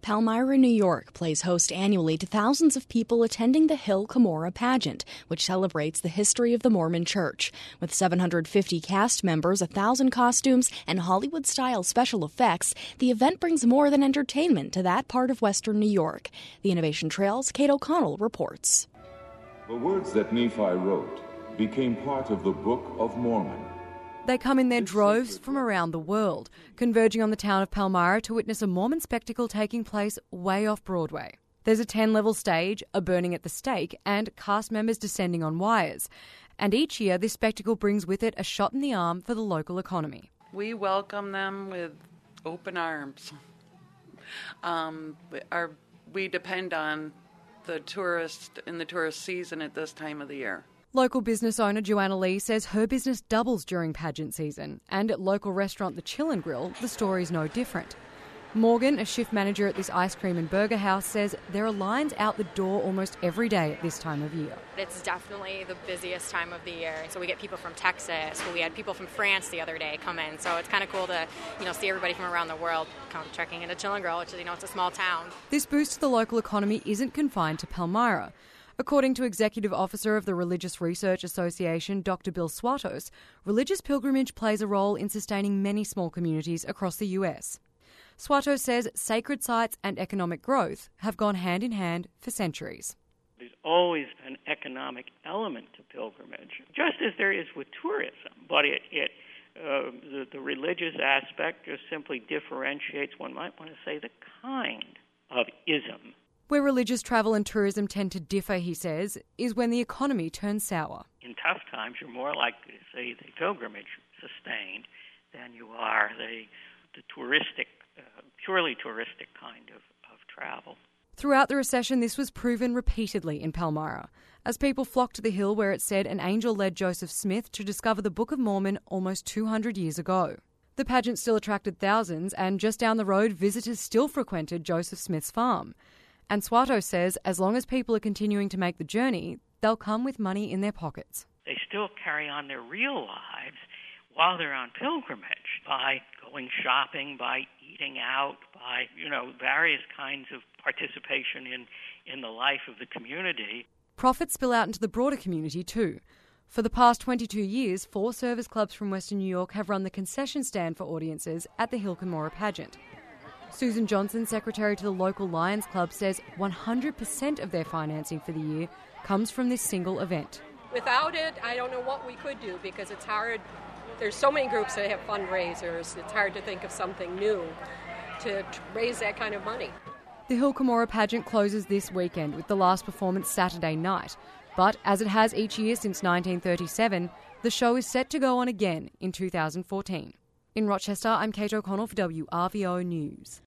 Palmyra, New York plays host annually to thousands of people attending the Hill Cumorah pageant, which celebrates the history of the Mormon Church. With 750 cast members, 1,000 costumes, and Hollywood-style special effects, the event brings more than entertainment to that part of western New York. The Innovation Trail's Kate O'Connell reports. The words that Nephi wrote became part of the Book of Mormon. They come in their droves from around the world, converging on the town of Palmyra to witness a Mormon spectacle taking place way off Broadway. There's a 10-level stage, a burning at the stake, and cast members descending on wires. And each year, this spectacle brings with it a shot in the arm for the local economy. We welcome them with open arms. We depend on the tourist in the tourist season at this time of the year. Local business owner Joanna Lee says her business doubles during pageant season, and at local restaurant The Chill and Grill, the story's no different. Morgan, a shift manager at this ice cream and burger house, says there are lines out the door almost every day at this time of year. It's definitely the busiest time of the year. So we get people from Texas. We had people from France the other day come in. So it's kind of cool to, see everybody from around the world come trekking into Chill and Grill, which is, it's a small town. This boost to the local economy isn't confined to Palmyra. According to Executive Officer of the Religious Research Association, Dr. Bill Swatos, religious pilgrimage plays a role in sustaining many small communities across the US. Swatos says sacred sites and economic growth have gone hand in hand for centuries. There's always an economic element to pilgrimage, just as there is with tourism, but the religious aspect just simply differentiates, one might want to say, the kind of ism. Where religious travel and tourism tend to differ, he says, is when the economy turns sour. In tough times, you're more likely to see the pilgrimage sustained than you are the touristic, purely touristic kind of travel. Throughout the recession, this was proven repeatedly in Palmyra, as people flocked to the hill where it said an angel led Joseph Smith to discover the Book of Mormon almost 200 years ago. The pageant still attracted thousands, and just down the road, visitors still frequented Joseph Smith's farm. And Swato says as long as people are continuing to make the journey, they'll come with money in their pockets. They still carry on their real lives while they're on pilgrimage by going shopping, by eating out, by, various kinds of participation in the life of the community. Profits spill out into the broader community too. For the past 22 years, 4 service clubs from Western New York have run the concession stand for audiences at the Hill Cumorah pageant. Susan Johnson, secretary to the local Lions Club, says 100% of their financing for the year comes from this single event. Without it, I don't know what we could do because it's hard. There's so many groups that have fundraisers. It's hard to think of something new to raise that kind of money. The Hill Cumorah pageant closes this weekend with the last performance Saturday night. But as it has each year since 1937, the show is set to go on again in 2014. In Rochester, I'm Kate O'Connell for WRVO News.